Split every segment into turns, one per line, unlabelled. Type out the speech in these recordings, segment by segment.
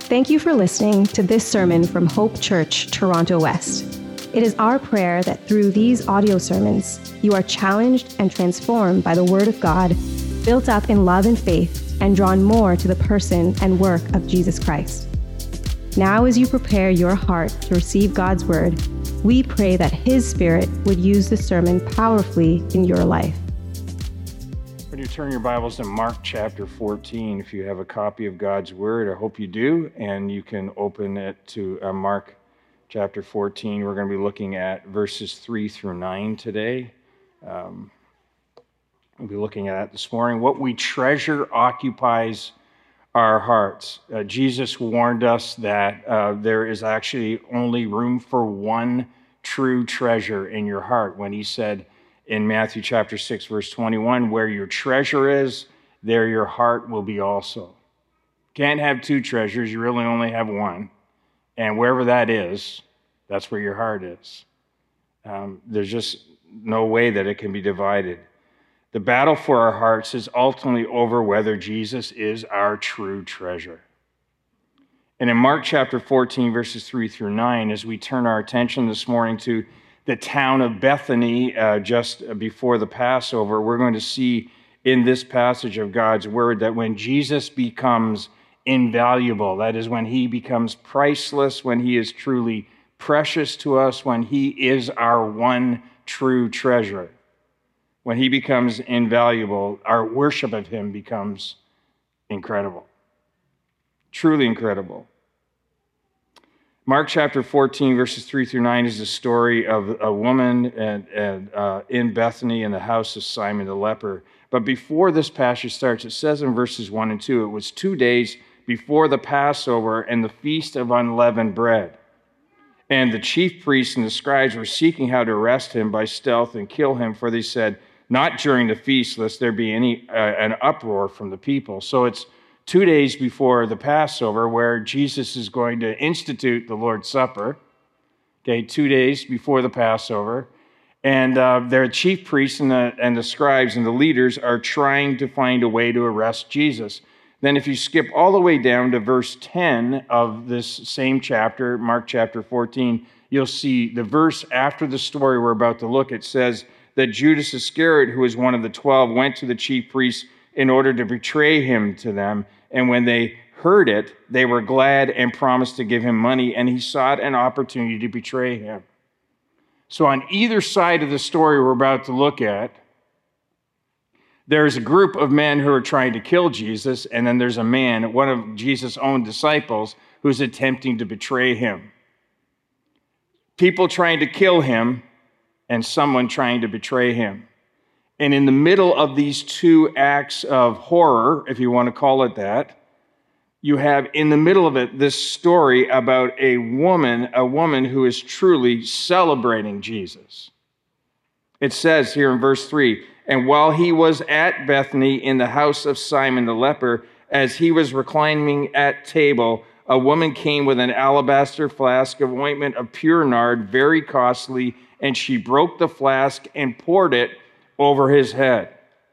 Thank you for listening to this sermon from Hope Church, Toronto West. It is our prayer that through these audio sermons, you are challenged and transformed by the Word of God, built up in love and faith, and drawn more to the person and work of Jesus Christ. Now, as you prepare your heart to receive God's Word, we pray that His Spirit would use the sermon powerfully in your life.
When you turn your Bibles to Mark chapter 14, if you have a copy of God's Word, I hope you do, and you can open it to Mark chapter 14. We're going to be looking at verses 3 through 9 today. We'll be looking at it this morning. What we treasure occupies our hearts. Jesus warned us that there is actually only room for one true treasure in your heart when he said, in Matthew chapter 6, verse 21, where your treasure is, there your heart will be also. Can't have two treasures, you really only have one. And wherever that is, that's where your heart is. There's just no way that it can be divided. The battle for our hearts is ultimately over whether Jesus is our true treasure. And in Mark chapter 14, verses 3 through 9, as we turn our attention this morning to the town of Bethany just before the Passover, we're going to see in this passage of God's Word that when Jesus becomes invaluable, that is, when he becomes priceless, when he is truly precious to us, when he is our one true treasure, when he becomes invaluable, our worship of him becomes incredible, truly incredible. Mark chapter 14, verses 3 through 9 is the story of a woman in Bethany in the house of Simon the leper. But before this passage starts, it says in verses 1 and 2, it was 2 days before the Passover and the feast of unleavened bread. And the chief priests and the scribes were seeking how to arrest him by stealth and kill him, for they said, not during the feast, lest there be an uproar from the people. So it's 2 days before the Passover, where Jesus is going to institute the Lord's Supper. Okay, 2 days before the Passover. And their chief priests and the scribes and the leaders are trying to find a way to arrest Jesus. Then if you skip all the way down to verse 10 of this same chapter, Mark chapter 14, you'll see the verse after the story we're about to look. It says that Judas Iscariot, who was one of the 12, went to the chief priests in order to betray him to them. And when they heard it, they were glad and promised to give him money, and he sought an opportunity to betray him. So on either side of the story we're about to look at, there's a group of men who are trying to kill Jesus, and then there's a man, one of Jesus' own disciples, who's attempting to betray him. People trying to kill him, and someone trying to betray him. And in the middle of these two acts of horror, if you want to call it that, you have in the middle of it this story about a woman who is truly celebrating Jesus. It says here in verse 3, and while he was at Bethany in the house of Simon the leper, as he was reclining at table, a woman came with an alabaster flask of ointment of pure nard, very costly, and she broke the flask and poured it over his head.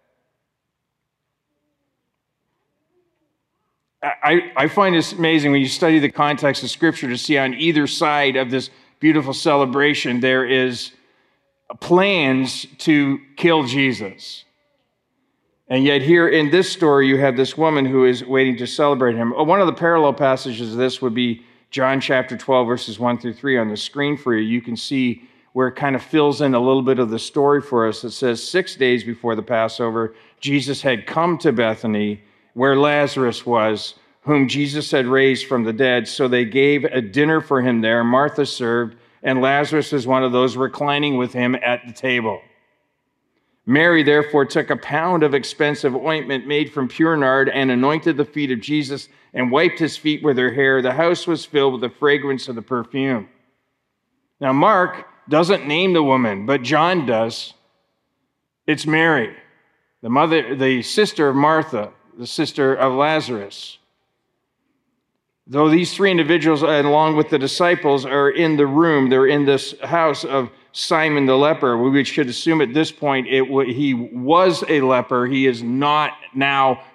I find this amazing when you study the context of Scripture to see on either side of this beautiful celebration there is plans to kill Jesus. And yet here in this story you have this woman who is waiting to celebrate him. One of the parallel passages of this would be John chapter 12, verses 1 through 3 on the screen for you. You can see where it kind of fills in a little bit of the story for us. It says 6 days before the Passover, Jesus had come to Bethany, where Lazarus was, whom Jesus had raised from the dead. So they gave a dinner for him there. Martha served, and Lazarus was one of those reclining with him at the table. Mary therefore took a pound of expensive ointment made from pure nard and anointed the feet of Jesus and wiped his feet with her hair. The house was filled with the fragrance of the perfume. Now Mark doesn't name the woman, but John does. It's Mary, the sister of Martha, the sister of Lazarus. Though these three individuals, along with the disciples, are in the room, they're in this house of Simon the leper. We should assume at this point he was a leper. He is not now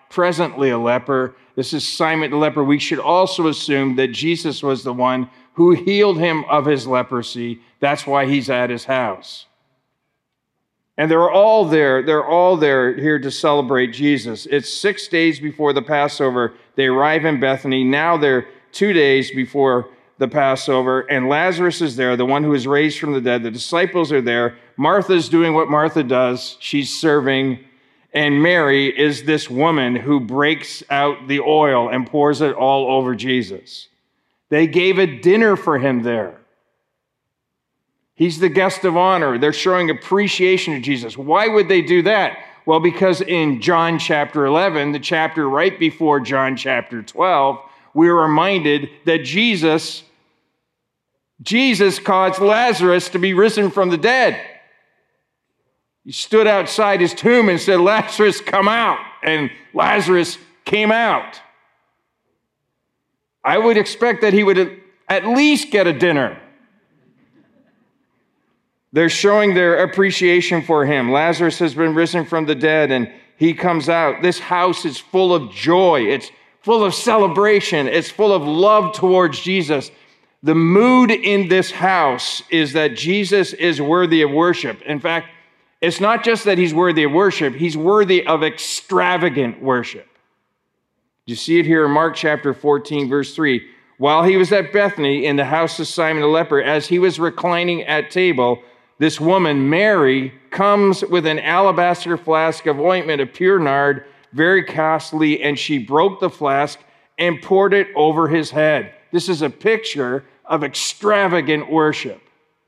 presently a leper. This is Simon the leper. We should also assume that Jesus was the one who healed him of his leprosy. That's why he's at his house. And they're all there. They're all there here to celebrate Jesus. It's 6 days before the Passover. They arrive in Bethany. Now they're 2 days before the Passover, and Lazarus is there, the one who was raised from the dead. The disciples are there. Martha's doing what Martha does. She's serving. And Mary is this woman who breaks out the oil and pours it all over Jesus. They gave a dinner for him there. He's the guest of honor. They're showing appreciation to Jesus. Why would they do that? Well, because in John chapter 11, the chapter right before John chapter 12, we are reminded that Jesus caused Lazarus to be risen from the dead. He stood outside his tomb and said, "Lazarus, come out." And Lazarus came out. I would expect that he would at least get a dinner. They're showing their appreciation for him. Lazarus has been risen from the dead, and he comes out. This house is full of joy. It's full of celebration. It's full of love towards Jesus. The mood in this house is that Jesus is worthy of worship. In fact, it's not just that he's worthy of worship, he's worthy of extravagant worship. You see it here in Mark chapter 14, verse 3. While he was at Bethany in the house of Simon the leper, as he was reclining at table, this woman, Mary, comes with an alabaster flask of ointment of pure nard, very costly, and she broke the flask and poured it over his head. This is a picture of extravagant worship.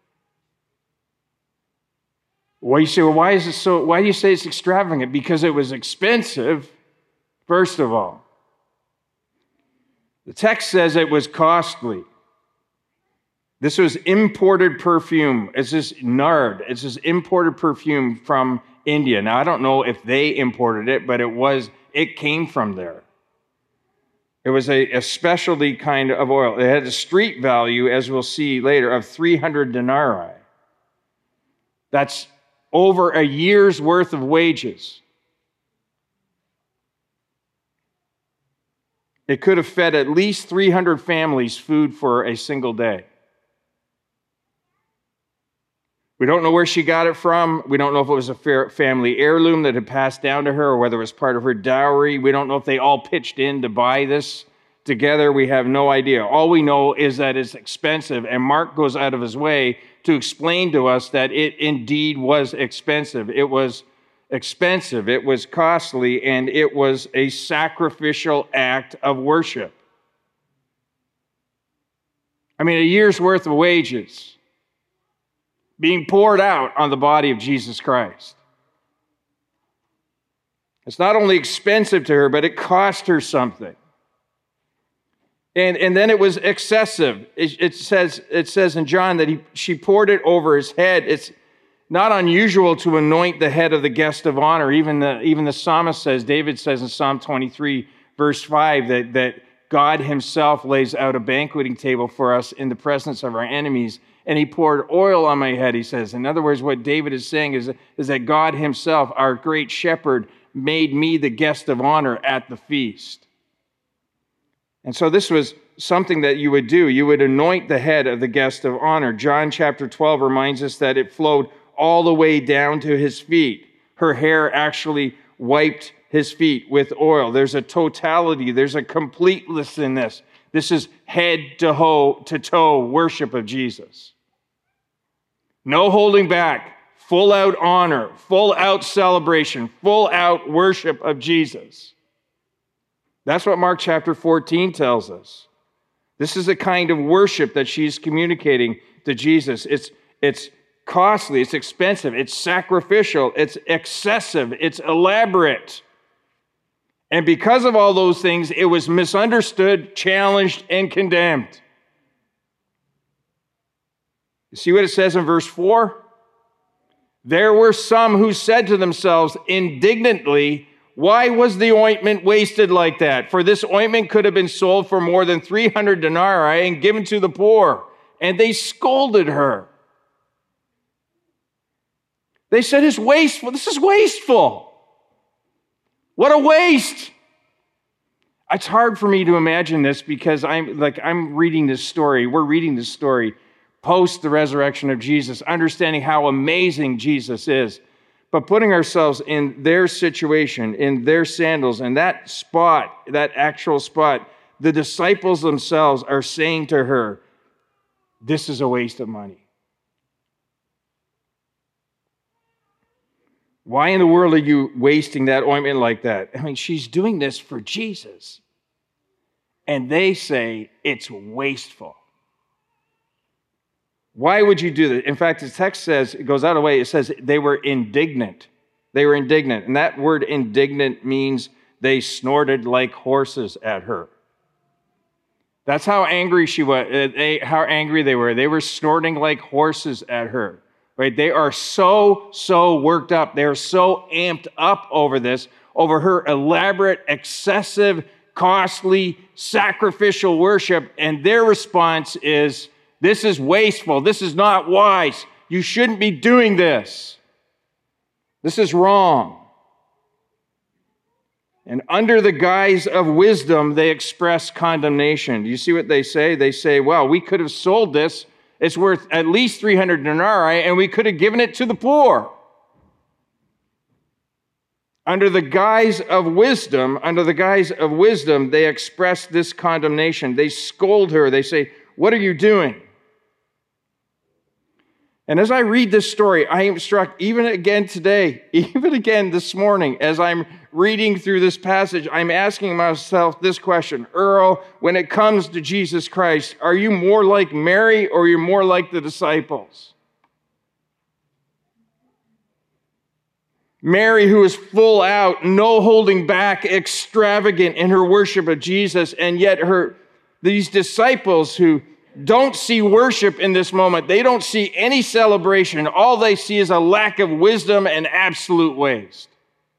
Well, you say, well, why do you say it's extravagant? Because it was expensive, first of all. The text says it was costly. This was imported perfume. It's this nard. It's this imported perfume from India. Now, I don't know if they imported it, but it came from there. It was a specialty kind of oil. It had a street value, as we'll see later, of 300 denarii. That's over a year's worth of wages. It could have fed at least 300 families food for a single day. We don't know where she got it from. We don't know if it was a family heirloom that had passed down to her or whether it was part of her dowry. We don't know if they all pitched in to buy this together. We have no idea. All we know is that it's expensive, and Mark goes out of his way to explain to us that it indeed was expensive. It was expensive, it was costly, and it was a sacrificial act of worship. I mean, a year's worth of wages being poured out on the body of Jesus Christ. It's not only expensive to her, but it cost her something. And then it was excessive. It says in John that she poured it over his head. It's not unusual to anoint the head of the guest of honor. Even the psalmist says, David says in Psalm 23, verse 5, that God himself lays out a banqueting table for us in the presence of our enemies, and he poured oil on my head, he says. In other words, what David is saying is that God himself, our great shepherd, made me the guest of honor at the feast. And so this was something that you would do. You would anoint the head of the guest of honor. John chapter 12 reminds us that it flowed all the way down to his feet. Her hair actually wiped his feet with oil. There's a totality, there's a completeness in this. This is head to toe worship of Jesus. No holding back, full out honor, full out celebration, full out worship of Jesus. That's what Mark chapter 14 tells us. This is the kind of worship that she's communicating to Jesus. It's costly, it's expensive, it's sacrificial, it's excessive, it's elaborate. And because of all those things, it was misunderstood, challenged, and condemned. You see what it says in verse 4? There were some who said to themselves indignantly, "Why was the ointment wasted like that? For this ointment could have been sold for more than 300 denarii and given to the poor." And they scolded her. They said, "It's wasteful. This is wasteful. What a waste. It's hard for me to imagine this because I'm reading this story. We're reading this story post the resurrection of Jesus, understanding how amazing Jesus is. But putting ourselves in their situation, in their sandals, and that spot, that actual spot, the disciples themselves are saying to her, this is a waste of money. Why in the world are you wasting that ointment like that? I mean, she's doing this for Jesus. And they say it's wasteful. Why would you do that? In fact, the text says, it goes out of the way, it says they were indignant. They were indignant. And that word indignant means they snorted like horses at her. That's how angry she was, how angry they were. They were snorting like horses at her. Right? They are so worked up. They're so amped up over this, over her elaborate, excessive, costly, sacrificial worship. And their response is, this is wasteful. This is not wise. You shouldn't be doing this. This is wrong. And under the guise of wisdom, they express condemnation. Do you see what they say? They say, well, we could have sold this. It's worth at least 300 denarii, and we could have given it to the poor. Under the guise of wisdom, they express this condemnation. They scold her. They say, what are you doing? And as I read this story, I am struck even again today, even again this morning, as I'm reading through this passage, I'm asking myself this question. Earl, when it comes to Jesus Christ, are you more like Mary or are you more like the disciples? Mary, who is full out, no holding back, extravagant in her worship of Jesus, and yet these disciples who don't see worship in this moment, they don't see any celebration. All they see is a lack of wisdom and absolute waste.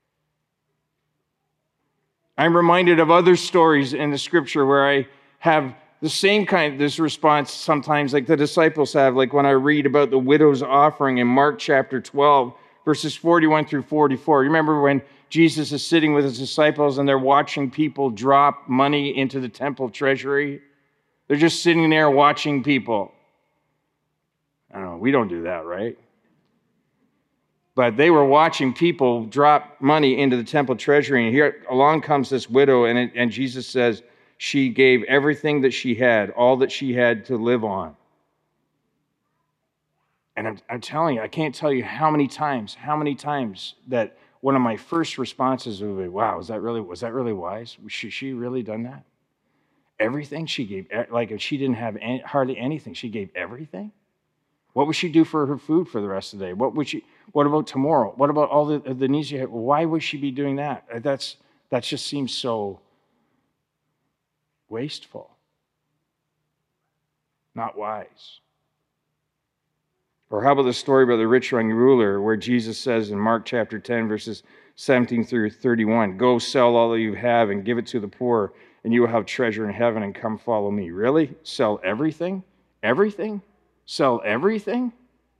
I'm reminded of other stories in the scripture where I have the same this response sometimes like the disciples have, like when I read about the widow's offering in Mark chapter 12, verses 41 through 44. You remember when Jesus is sitting with his disciples and they're watching people drop money into the temple treasury? They're just sitting there watching people. I don't know, we don't do that, right? But they were watching people drop money into the temple treasury, and here along comes this widow, and Jesus says she gave everything that she had, all that she had to live on. And I'm telling you, I can't tell you how many times that one of my first responses would be, wow, was that really wise? Should she really done that? Everything she gave, like if she didn't have hardly anything, she gave everything? What would she do for her food for the rest of the day? What about tomorrow? What about all the needs she had? Why would she be doing that? That just seems so wasteful. Not wise. Or how about the story about the rich young ruler where Jesus says in Mark chapter 10, verses 17 through 31, go sell all that you have and give it to the poor, and you will have treasure in heaven, and come follow me. Really? Sell everything? Everything? Sell everything?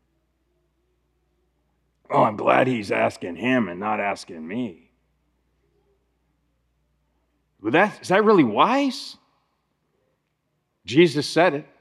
Oh, I'm glad he's asking him and not asking me. But is that really wise? Jesus said it.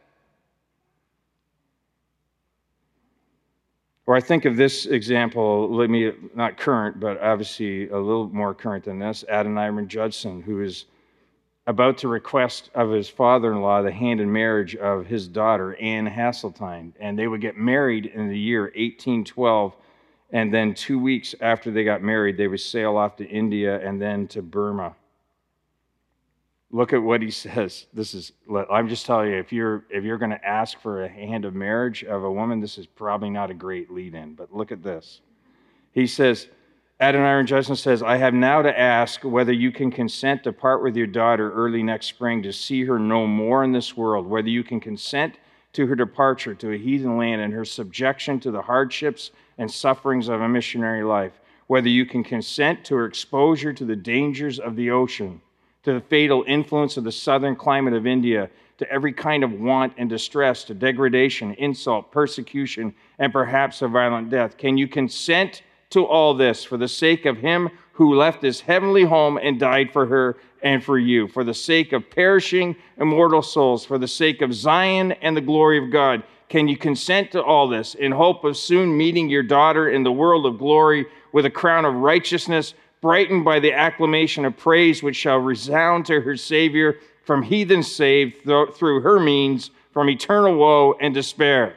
Or I think of this example, not current, but obviously a little more current than this, Adoniram Judson, who is about to request of his father-in-law the hand in marriage of his daughter, Anne Hasseltine. And they would get married in the year 1812, and then 2 weeks after they got married, they would sail off to India and then to Burma. Look at what he says. I'm just telling you, if you're going to ask for a hand of marriage of a woman, this is probably not a great lead-in, but look at this. He says, Adoniram Judson says, I have now to ask whether you can consent to part with your daughter early next spring to see her no more in this world, whether you can consent to her departure to a heathen land and her subjection to the hardships and sufferings of a missionary life, whether you can consent to her exposure to the dangers of the ocean, to the fatal influence of the southern climate of India, to every kind of want and distress, to degradation, insult, persecution, and perhaps a violent death. Can you consent to all this for the sake of him who left his heavenly home and died for her and for you, for the sake of perishing immortal souls, for the sake of Zion and the glory of God. Can you consent to all this in hope of soon meeting your daughter in the world of glory with a crown of righteousness, brightened by the acclamation of praise which shall resound to her Savior, from heathens saved through her means, from eternal woe and despair?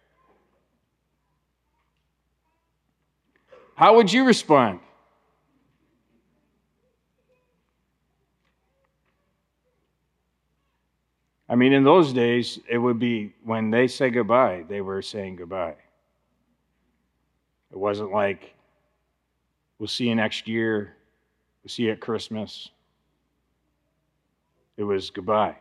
How would you respond? I mean, in those days, it would be when they say goodbye, they were saying goodbye. It wasn't like, we'll see you next year, we'll see you at Christmas. It was goodbye.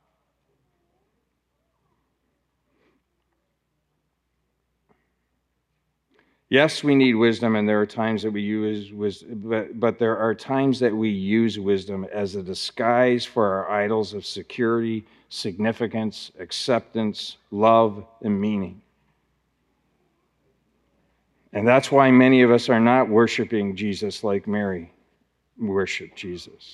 Yes, we need wisdom, and there are times that we use wisdom, but there are times that we use wisdom as a disguise for our idols of security, significance, acceptance, love, and meaning. And that's why many of us are not worshiping Jesus like Mary worshiped Jesus.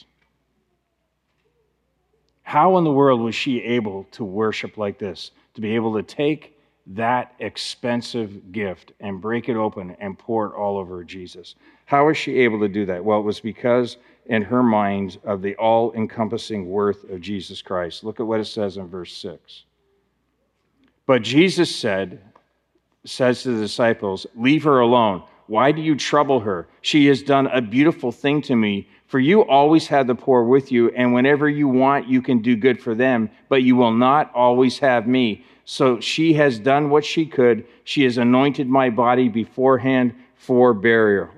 How in the world was she able to worship like this? To be able to take that expensive gift and break it open and pour it all over Jesus. How is she able to do that? Well, it was because in her mind of the all-encompassing worth of Jesus Christ. Look at what it says in verse 6. But Jesus says to the disciples, "Leave her alone. Why do you trouble her? She has done a beautiful thing to me. For you always have the poor with you, and whenever you want, you can do good for them, but you will not always have me. So she has done what she could. She has anointed my body beforehand for burial."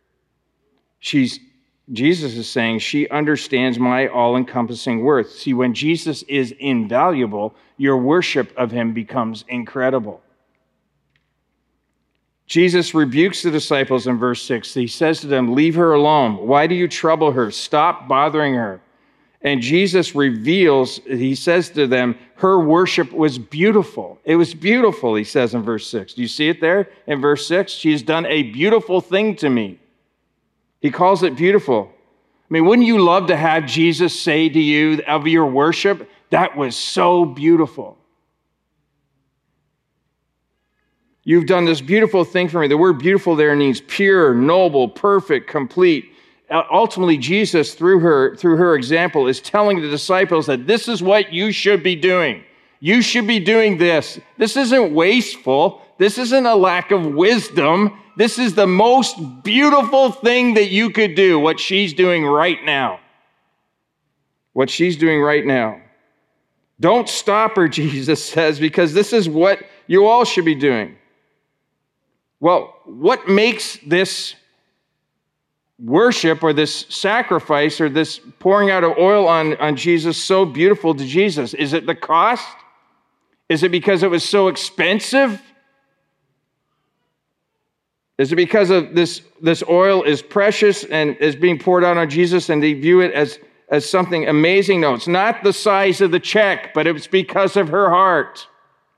Jesus is saying she understands my all-encompassing worth. See, when Jesus is invaluable, your worship of him becomes incredible. Jesus rebukes the disciples in verse 6. He says to them, "Leave her alone. Why do you trouble her? Stop bothering her." And Jesus reveals, he says to them, her worship was beautiful. It was beautiful, he says in verse 6. Do you see it there in verse 6? She has done a beautiful thing to me. He calls it beautiful. I mean, wouldn't you love to have Jesus say to you of your worship, "That was so beautiful. You've done this beautiful thing for me." The word beautiful there means pure, noble, perfect, complete. Ultimately, Jesus, through her example, is telling the disciples that this is what you should be doing. You should be doing this. This isn't wasteful. This isn't a lack of wisdom. This is the most beautiful thing that you could do, what she's doing right now. What she's doing right now. Don't stop her, Jesus says, because this is what you all should be doing. Well, what makes this worship or this sacrifice or this pouring out of oil on Jesus so beautiful to Jesus? Is it the cost? Is it because it was so expensive? Is it because of this oil is precious and is being poured out on Jesus and they view it as something amazing? No, it's not the size of the check, but it's because of her heart.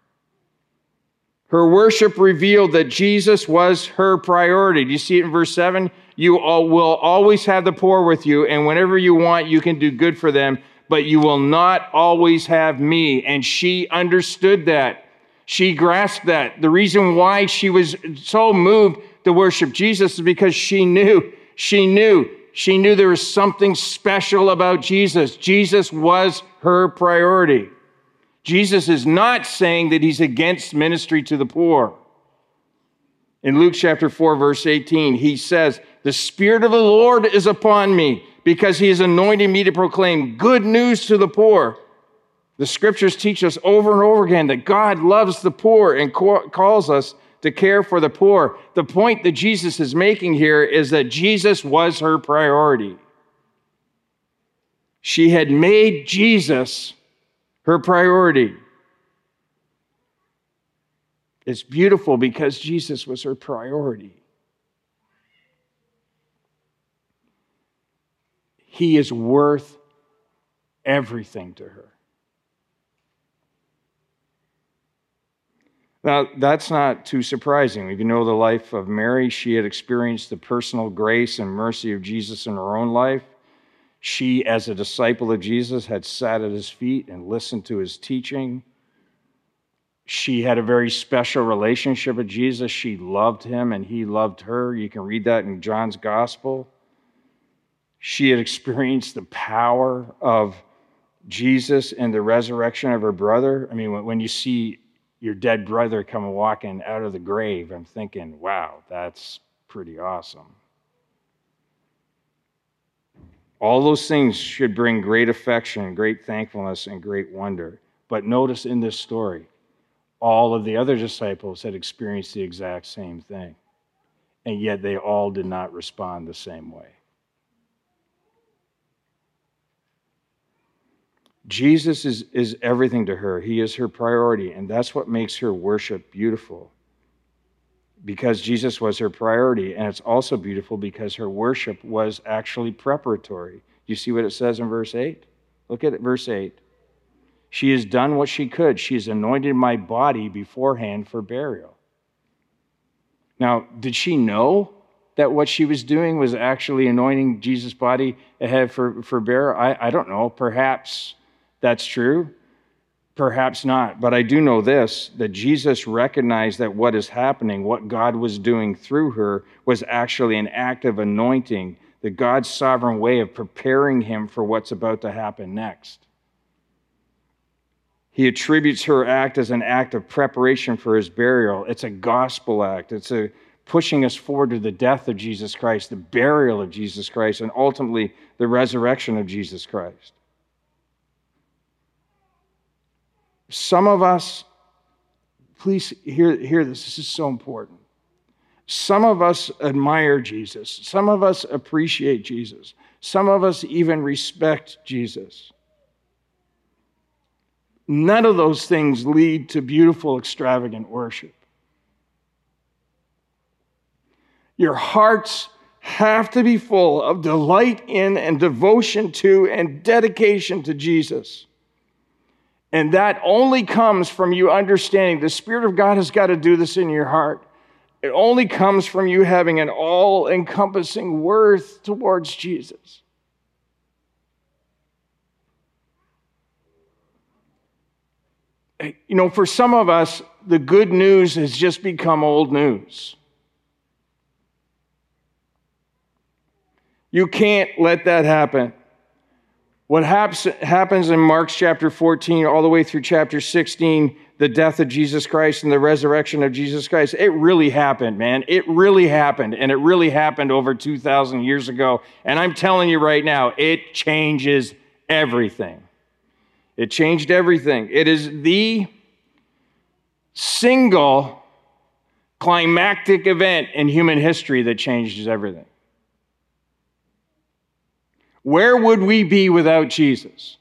Her worship revealed that Jesus was her priority. Do you see it in verse 7? You will always have the poor with you, and whenever you want, you can do good for them, but you will not always have me. And she understood that. She grasped that. The reason why she was so moved to worship Jesus is because she knew there was something special about Jesus. Jesus was her priority. Jesus is not saying that he's against ministry to the poor. In Luke chapter 4, verse 18, he says, "The Spirit of the Lord is upon me because he has anointed me to proclaim good news to the poor." The scriptures teach us over and over again that God loves the poor and calls us to care for the poor. The point that Jesus is making here is that Jesus was her priority. She had made Jesus her priority. It's beautiful because Jesus was her priority. He is worth everything to her. Now, that's not too surprising. If you know the life of Mary, she had experienced the personal grace and mercy of Jesus in her own life. She, as a disciple of Jesus, had sat at his feet and listened to his teaching. She had a very special relationship with Jesus. She loved him and he loved her. You can read that in John's gospel. She had experienced the power of Jesus and the resurrection of her brother. I mean, when you see your dead brother come walking out of the grave, I'm thinking, wow, that's pretty awesome. All those things should bring great affection, great thankfulness, and great wonder. But notice in this story, all of the other disciples had experienced the exact same thing, and yet they all did not respond the same way. Jesus is everything to her. He is her priority, and that's what makes her worship beautiful, because Jesus was her priority, and it's also beautiful because her worship was actually preparatory. You see what it says in verse 8? Look at it, verse 8. She has done what she could. She has anointed my body beforehand for burial. Now, did she know that what she was doing was actually anointing Jesus' body ahead for burial? I don't know. Perhaps that's true. Perhaps not. But I do know this, that Jesus recognized that what is happening, what God was doing through her, was actually an act of anointing, the God's sovereign way of preparing him for what's about to happen next. He attributes her act as an act of preparation for his burial. It's a gospel act. It's a pushing us forward to the death of Jesus Christ, the burial of Jesus Christ, and ultimately the resurrection of Jesus Christ. Some of us, please hear this. This is so important. Some of us admire Jesus. Some of us appreciate Jesus. Some of us even respect Jesus. None of those things lead to beautiful, extravagant worship. Your hearts have to be full of delight in and devotion to and dedication to Jesus. And that only comes from you understanding the Spirit of God has got to do this in your heart. It only comes from you having an all-encompassing worth towards Jesus. You know, for some of us, the good news has just become old news. You can't let that happen. What happens in Mark chapter 14 all the way through chapter 16, the death of Jesus Christ and the resurrection of Jesus Christ, it really happened, man. It really happened, and it really happened over 2,000 years ago. And I'm telling you right now, it changes everything. It changed everything. It is the single climactic event in human history that changes everything. Where would we be without Jesus?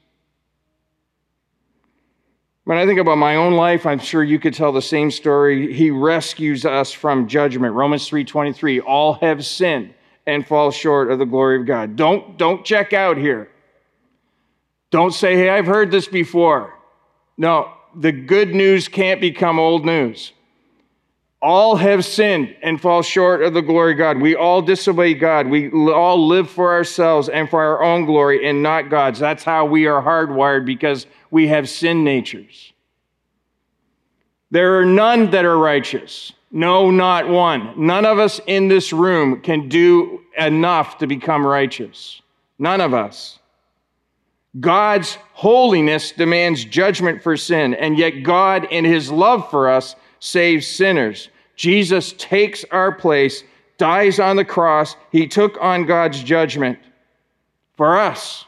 When I think about my own life, I'm sure you could tell the same story. He rescues us from judgment. Romans 3:23, all have sinned and fall short of the glory of God. Don't check out here. Don't say, hey, I've heard this before. No, the good news can't become old news. All have sinned and fall short of the glory of God. We all disobey God. We all live for ourselves and for our own glory and not God's. That's how we are hardwired, because we have sin natures. There are none that are righteous. No, not one. None of us in this room can do enough to become righteous. None of us. God's holiness demands judgment for sin, and yet God, in his love for us, saves sinners. Jesus takes our place, dies on the cross. He took on God's judgment for us.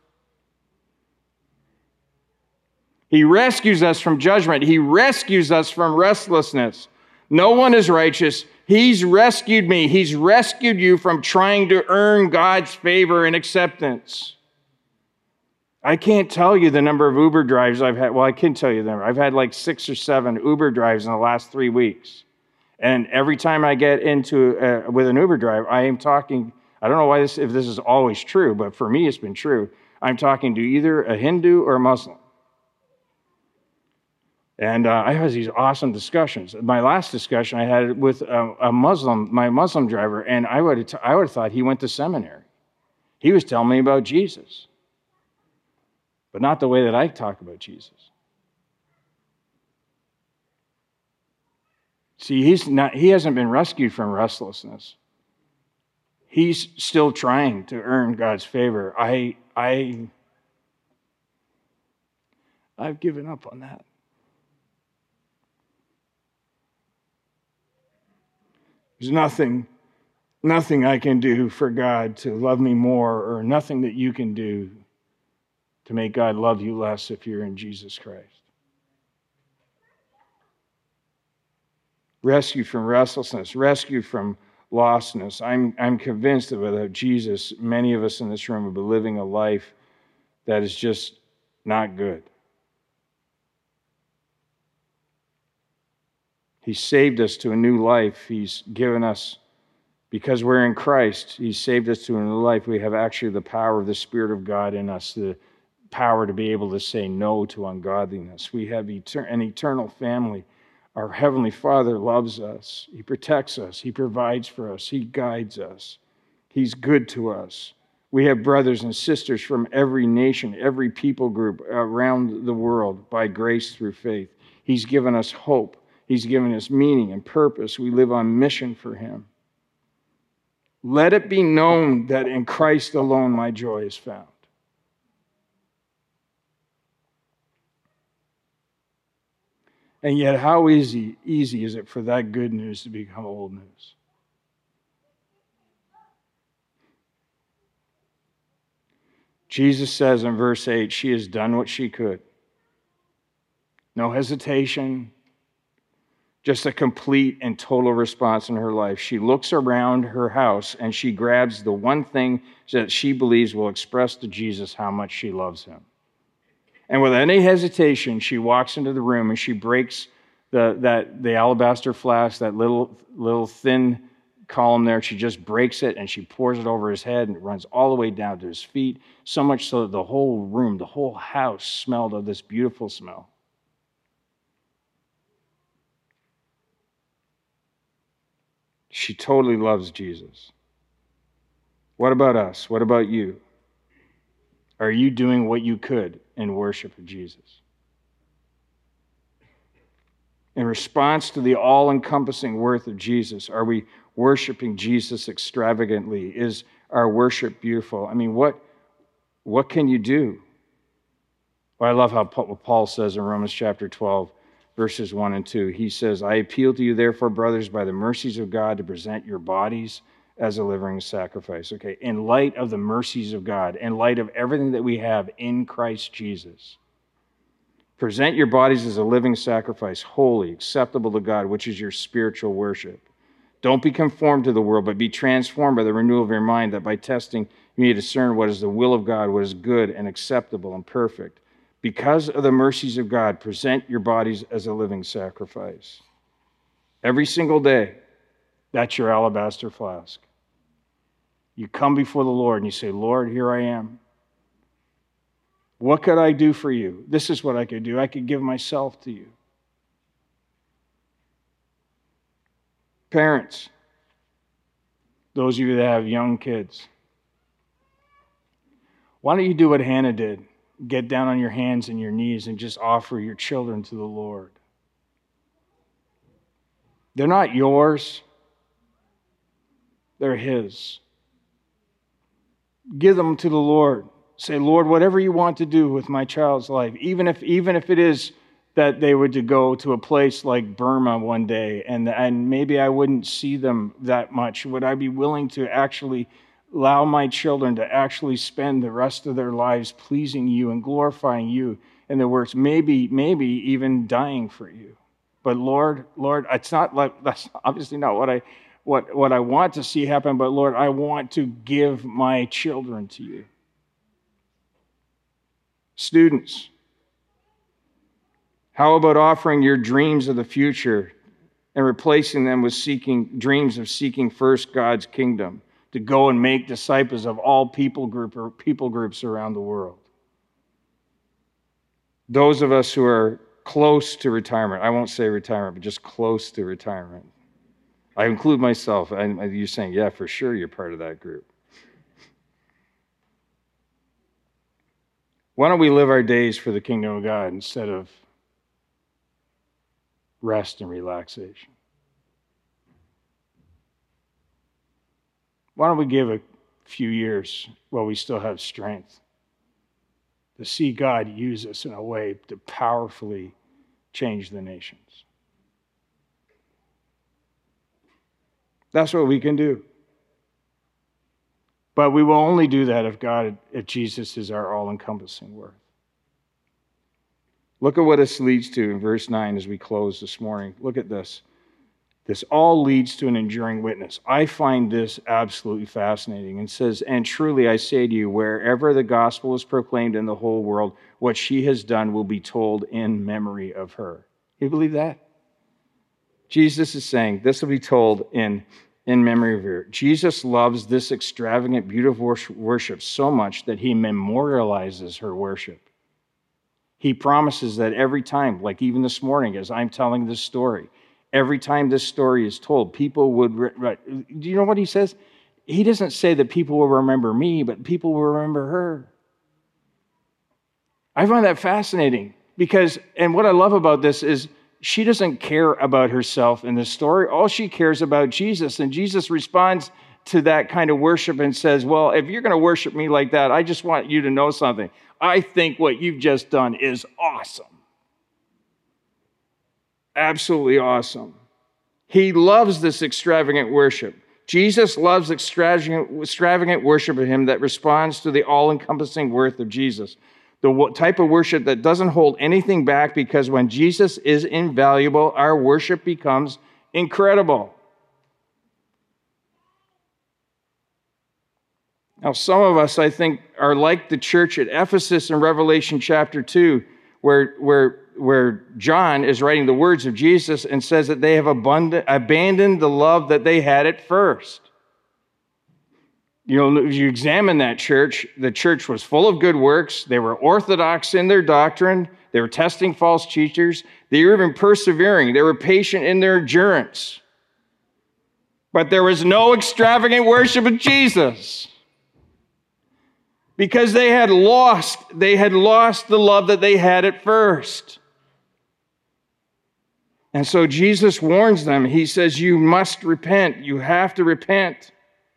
He rescues us from judgment. He rescues us from restlessness. No one is righteous. He's rescued me. He's rescued you from trying to earn God's favor and acceptance. I can't tell you the number of Uber drives I've had. Well, I can tell you them. I've had like 6 or 7 Uber drives in the last 3 weeks. And every time I get into with an Uber drive, I am talking, I don't know if this is always true, but for me it's been true. I'm talking to either a Hindu or a Muslim. And I have these awesome discussions. My last discussion I had with my Muslim driver, and I would have thought he went to seminary. He was telling me about Jesus, but not the way that I talk about Jesus. See, he hasn't been rescued from restlessness. He's still trying to earn God's favor. I've given up on that. There's nothing I can do for God to love me more, or nothing that you can do to make God love you less if you're in Jesus Christ. Rescued from restlessness, rescued from lostness. I'm convinced that without Jesus, many of us in this room will be living a life that is just not good. He saved us to a new life. He's given us, because we're in Christ, He saved us to a new life. We have actually the power of the Spirit of God in us, the power to be able to say no to ungodliness. We have an eternal family. Our Heavenly Father loves us. He protects us. He provides for us. He guides us. He's good to us. We have brothers and sisters from every nation, every people group around the world by grace through faith. He's given us hope. He's given us meaning and purpose. We live on mission for Him. Let it be known that in Christ alone my joy is found. And yet, how easy is it for that good news to become old news? Jesus says in verse 8, she has done what she could. No hesitation, just a complete and total response in her life. She looks around her house and she grabs the one thing that she believes will express to Jesus how much she loves Him. And without any hesitation, she walks into the room and she breaks the alabaster flask, that little thin column there. She just breaks it and she pours it over His head, and it runs all the way down to His feet, so much so that the whole room, the whole house smelled of this beautiful smell. She totally loves Jesus. What about us? What about you? Are you doing what you could in worship of Jesus? In response to the all-encompassing worth of Jesus, are we worshiping Jesus extravagantly? Is our worship beautiful? I mean, what can you do? Well, I love how Paul says in Romans chapter 12, verses 1 and 2. He says, I appeal to you, therefore, brothers, by the mercies of God, to present your bodies as a living sacrifice. Okay, in light of the mercies of God, in light of everything that we have in Christ Jesus, present your bodies as a living sacrifice, holy, acceptable to God, which is your spiritual worship. Don't be conformed to the world, but be transformed by the renewal of your mind, that by testing you may discern what is the will of God, what is good and acceptable and perfect. Because of the mercies of God, present your bodies as a living sacrifice. Every single day, that's your alabaster flask. You come before the Lord and you say, Lord, here I am. What could I do for you? This is what I could do. I could give myself to you. Parents, those of you that have young kids, why don't you do what Hannah did? Get down on your hands and your knees and just offer your children to the Lord. They're not yours. They're His. Give them to the Lord. Say, Lord, whatever you want to do with my child's life, even if it is that they were to go to a place like Burma one day and maybe I wouldn't see them that much, would I be willing to actually allow my children to actually spend the rest of their lives pleasing you and glorifying you in their works, maybe even dying for you? But Lord, it's not like, that's obviously not what I want to see happen, but Lord, I want to give my children to you. Students, how about offering your dreams of the future and replacing them with dreams of seeking first God's kingdom, to go and make disciples of all people groups around the world? Those of us who are close to retirement, I won't say retirement, but just close to retirement. I include myself. You're saying, yeah, for sure you're part of that group. Why don't we live our days for the kingdom of God instead of rest and relaxation? Why don't we give a few years while we still have strength to see God use us in a way to powerfully change the nations? That's what we can do. But we will only do that if Jesus is our all-encompassing worth. Look at what this leads to in verse 9 as we close this morning. Look at this. This all leads to an enduring witness. I find this absolutely fascinating. It says, and truly I say to you, wherever the gospel is proclaimed in the whole world, what she has done will be told in memory of her. You believe that? Jesus is saying this will be told in memory of her. Jesus loves this extravagant, beautiful worship so much that he memorializes her worship. He promises that every time, like even this morning as I'm telling this story, every time this story is told, people would... Do you know what he says? He doesn't say that people will remember me, but people will remember her. I find that fascinating because, and what I love about this is she doesn't care about herself in this story. All she cares about Jesus. And Jesus responds to that kind of worship and says, well, if you're going to worship me like that, I just want you to know something. I think what you've just done is awesome. Absolutely awesome. He loves this extravagant worship. Jesus loves extravagant worship of him that responds to the all-encompassing worth of Jesus. The type of worship that doesn't hold anything back, because when Jesus is invaluable, our worship becomes incredible. Now, some of us, I think, are like the church at Ephesus in Revelation chapter 2, where John is writing the words of Jesus and says that they have abandoned the love that they had at first. You know, if you examine that church, the church was full of good works. They were orthodox in their doctrine. They were testing false teachers. They were even persevering. They were patient in their endurance. But there was no extravagant worship of Jesus. Because they had lost the love that they had at first. And so Jesus warns them. He says, you must repent. You have to repent.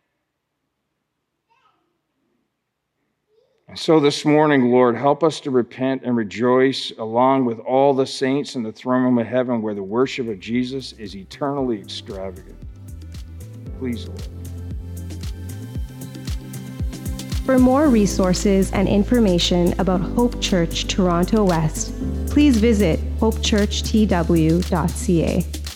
And so this morning, Lord, help us to repent and rejoice along with all the saints in the throne room of heaven where the worship of Jesus is eternally extravagant. Please, Lord.
For more resources and information about Hope Church Toronto West, please visit hopechurchtw.ca.